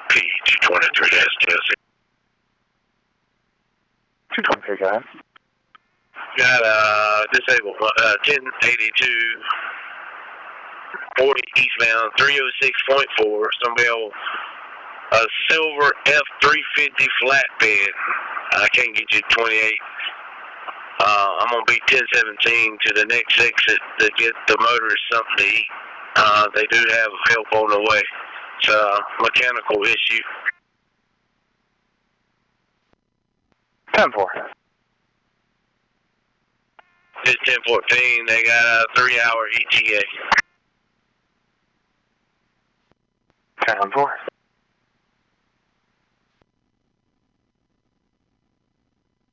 P223-TLC. 223, go ahead. Got disabled 1082 40 eastbound 306.4. Somebody else. A silver F350 flatbed. I can't get you 28. I'm going to be 1017 to the next exit to get the motorist something to eat. They do have help on the way. It's a mechanical issue. 10-4. It's 1014. They got a 3-hour ETA. 10-4.